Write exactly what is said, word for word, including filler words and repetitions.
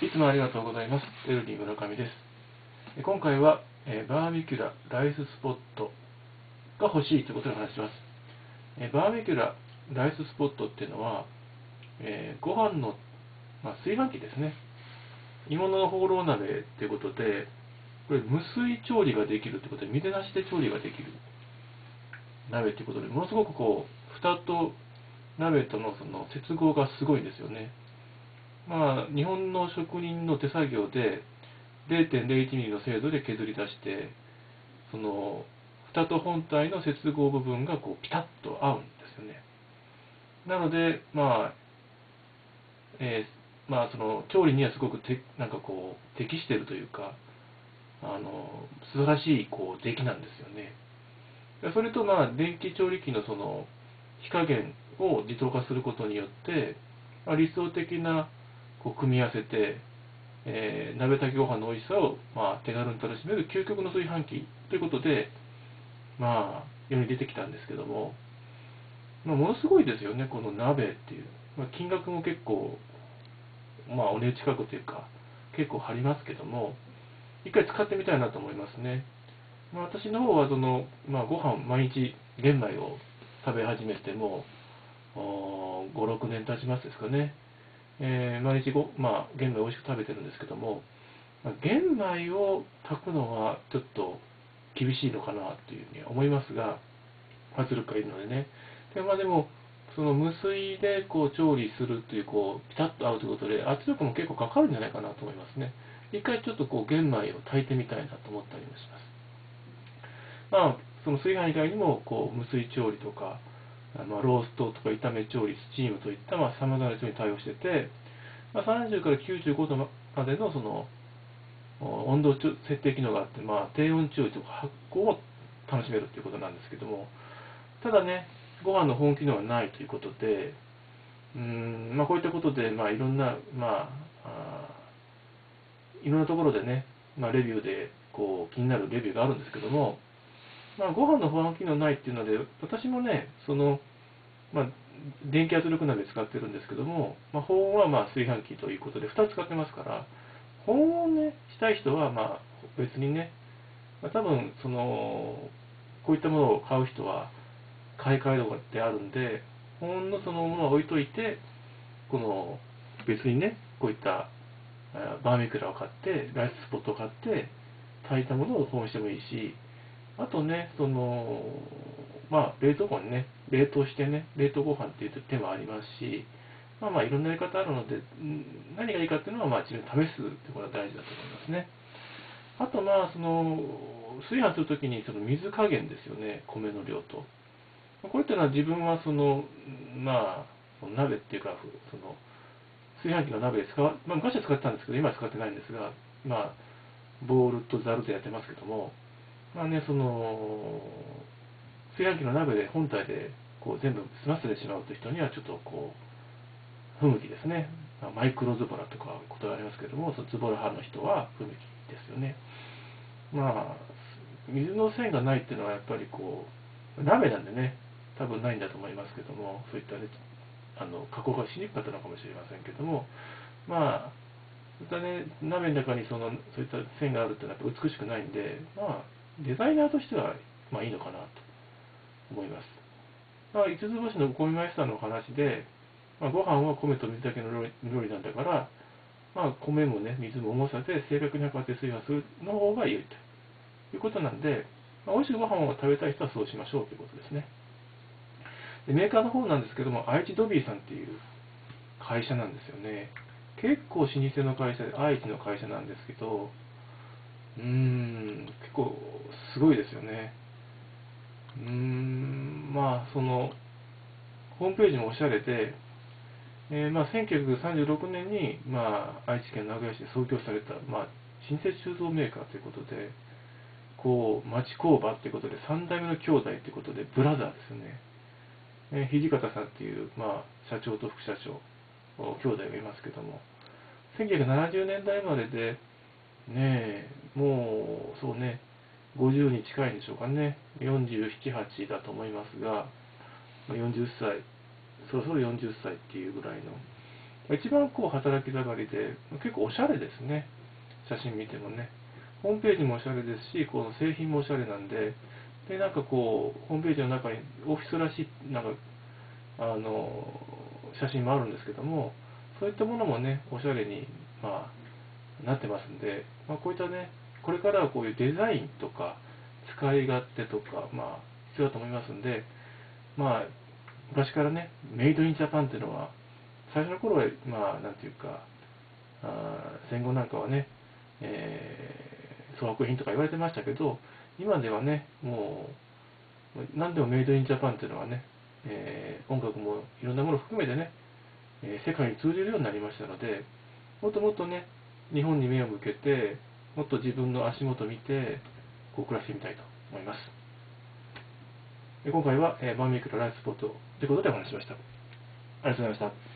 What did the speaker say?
いつもありがとうございます。エルディ村上です。今回は、えーバーミキュラライススポットが欲しいということで話します。えーバーミキュラライススポットっていうのは、えーご飯の、まあ、炊飯器ですね。鋳物のホーロー鍋っていうことで、これ無水調理ができるということで、水なしで調理ができる鍋ということで、ものすごくこう、蓋と鍋とのその接合がすごいんですよね。まあ、日本の職人の手作業で れいてんれいいちミリの精度で削り出して、その蓋と本体の接合部分がこうピタッと合うんですよね。なので、まあ、えーまあ、その調理にはすごくてなんかこう適しているというか、あの素晴らしいこう出来なんですよね。それと、まあ、電気調理器のその火加減を自動化することによって、まあ、理想的なこう組み合わせて、えー鍋炊きご飯の美味しさを、まあ、手軽に楽しめる究極の炊飯器ということで、まあ、世に出てきたんですけども、まあ、ものすごいですよね、この鍋っていう。まあ、金額も結構、まあ、お値近くというか、結構張りますけども、一回使ってみたいなと思いますね。まあ、私の方はその、まあ、ご飯毎日玄米を食べ始めてもうご、ろくねん経ちますですかね。えー毎日ご、まあ、玄米を美味しく食べてるんですけども、まあ玄米を炊くのはちょっと厳しいのかなというふうに思いますが、圧力がいるのでね。で、まあでも、その無水でこう調理するという、こう、ピタッと合うということで、圧力も結構かかるんじゃないかなと思いますね。一回ちょっとこう玄米を炊いてみたいなと思ったりもします。まあ、その炊飯以外にも、こう、無水調理とか、まあ、ローストとか炒め調理、スチームといった、まあ、様々な調理に対応してて、まあ、さんじゅうからきゅうじゅうごどまでのその温度設定機能があって、まあ、低温調理とか発酵を楽しめるということなんですけども、ただね、ご飯の保温機能がないということで、うーん、まあ、こういったことで、まあ、いろんな、まあ、あいろんなところでね、まあ、レビューでこう気になるレビューがあるんですけども、まあ、ご飯の保温機能ないっていうので、私もね、その、まあ、電気圧力鍋使ってるんですけども、まあ、保温はまあ炊飯器ということでふたつ使ってますから、保温をね、したい人はまあ別にね、まあ、多分その、こういったものを買う人は買い替えとかってあるんで、保温のそのものは置いといて、この別にね、こういったバーミキュラを買って、ライススポットを買って、炊いたものを保温してもいいし、あとね、その、まあ、冷凍庫にね、冷凍してね、冷凍ご飯っていう手もありますし、まあまあ、いろんなやり方あるので、何がいいかっていうのは、まあ、自分で試すってことが大事だと思いますね。あと、まあ、その、炊飯するときに、その水加減ですよね、米の量と。これっていうのは自分は、その、まあ、その鍋っていうか、その、炊飯器の鍋で使う、まあ、昔は使ってたんですけど、今は使ってないんですが、まあ、ボウルとザルでやってますけども、まあね、その、炊飯器の鍋で本体でこう全部済ませてしまうという人にはちょっとこう、不向きですね。まあマイクロズボラとかことがありますけども、そのズボラ派の人は不向きですよね。まあ、水の線がないっていうのはやっぱりこう、鍋なんでね、多分ないんだと思いますけども、そういったね、あの加工がしにくかったのかもしれませんけども、まあ、そういったね、鍋の中にそのそういった線があるっていうのはやっぱ美しくないんで、まあ、デザイナーとしては、まあいいのかなと思います。まあ、五つ星の米マイスターの話で、まあ、ご飯は米と水だけの料理なんだから、まあ、米もね、水も重さで正確に測って炊飯するの方が良いということなんで、まあ、美味しいご飯を食べたい人はそうしましょうということですね。でメーカーの方なんですけども、愛知ドビーさんっていう会社なんですよね。結構老舗の会社で、愛知の会社なんですけど、うーん、結構すごいですよね。うーん、まあ、その、ホームページもおしゃれで、えーまあ、せんきゅうひゃくさんじゅうろくねんに、まあ、愛知県名古屋市で創業された、まあ、新設鋳造メーカーということで、こう、町工場ということで、さん代目の兄弟ということで、ブラザーですよね。えー土方さんっていう、まあ、社長と副社長、兄弟がいますけども、せんきゅうひゃくななじゅうねんだい生まれで、ねえ、もう、そうね、ごじゅうに近いんでしょうかね。よんじゅうなな、はちだと思いますが、よんじゅっさい、そろそろよんじゅっさいっていうぐらいの。 一番こう働き盛りで、結構おしゃれですね。写真見てもね。ホームページもおしゃれですし、この製品もおしゃれなんで、で、なんかこう、ホームページの中にオフィスらしい、なんか、あの、写真もあるんですけども、そういったものもね、おしゃれに、まあ、なってますんで、まあ、こういったね、これからはこういうデザインとか、使い勝手とか、まあ、必要だと思いますんで、まあ、昔からね、メイドインジャパンっていうのは、最初の頃は、まあ、なんていうか、あ戦後なんかはね、えー、粗悪品とか言われてましたけど、今ではね、もう、何でもメイドインジャパンっていうのはね、えー、音楽もいろんなものを含めてね、えー世界に通じるようになりましたので、もっともっとね、日本に目を向けて、もっと自分の足元を見て、こう暮らしてみたいと思います。今回は、えーバーミキュラライフスポットということでお話ししました。ありがとうございました。